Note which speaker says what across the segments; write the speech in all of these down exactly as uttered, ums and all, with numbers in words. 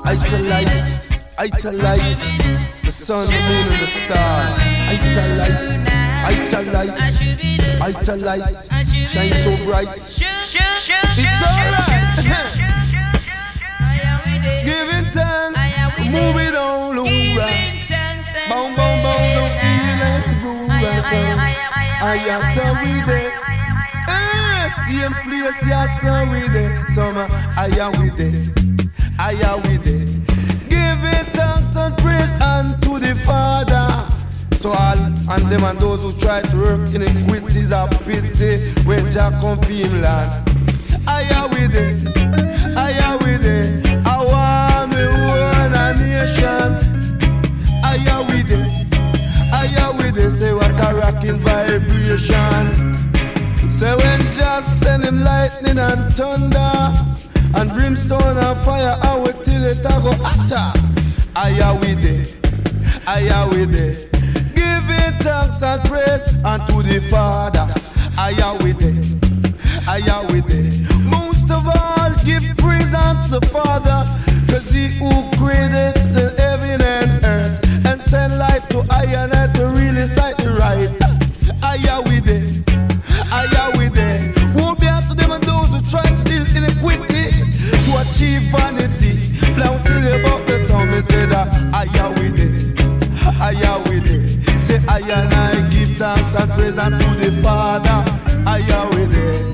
Speaker 1: Isolite, isolite, the sun, the moon, and the star. Isolite, isolite, isolite, shine so bright. It's alright. Giving thanks, move it all over. Boom, boom, boom, don't feel it, groove. I am so with it. Same place, yeah, so with it. Summer, I am with it. I am with it. Giving thanks and praise unto the Father. So all and them and those who try to work iniquities are pity when Jah come for him land. I am with it. I am with it. I want me one a nation. I am with it. I am with it. Say what a rocking vibration. Say when Jah send him lightning and thunder and brimstone and fire, I will till it I go hotter. I am with it. I am with it. Giving thanks and praise unto the Father. I am with it. I am with it. Most of all, give praise unto the Father, cause he who created the heaven and earth and sent light to I and I to really sight the right. I am with it. I am with it. Won't be after them and those who try to deal iniquity to achieve vanity. Plow till about the song, me say that I am with it. I am with it. Say I and I give thanks and praise unto the Father. I am with it.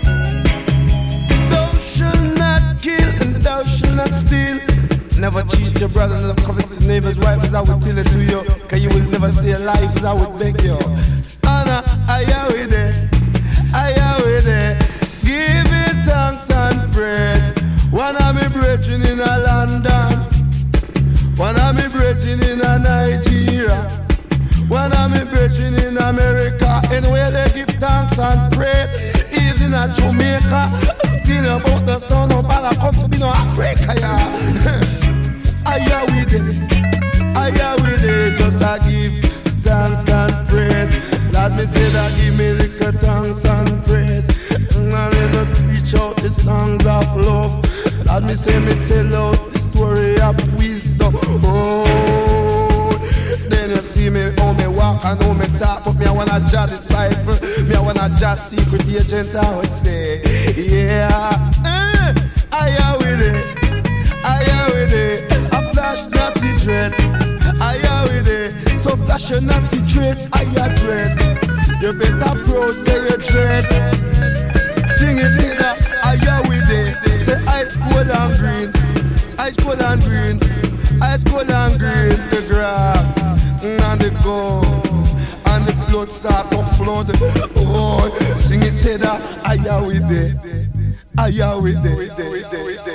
Speaker 1: Thou shalt not kill and thou shalt not steal. Never cheat your brother, never covet his neighbor's wife, as I would tell it to you. Cause you will never stay alive, as I would beg you. Anna, I am with it. I am with it. Giving thanks and praise. One of me brethren in a London, one of me brethren in a Nigeria, one of me brethren in America. Anywhere they give thanks and praise. Even in a Jamaica, thinking about the son of Allah come to be no heartbreaker. I am with it. I am with it. Just I give thanks and praise. Let me say that give me little thanks and praise. And I never preach out the songs of love. Let me say me tell out the story of wisdom. Oh, then you see me how me walk and how me talk, but me I wanna Jah disciple. Me I wanna Jah secret agent. I would say, yeah, eh, I am with it. I am with it. A flash not the dread. I am with it. So flash not the dread. I am dread. You better pro say you dread. Sing it, sing it. I am with it. Say ice cold and green, ice cold and green, ice cold and green. The grass and the gold and the blood start to flood. Oh, sing it, say that I am with it. I am with it.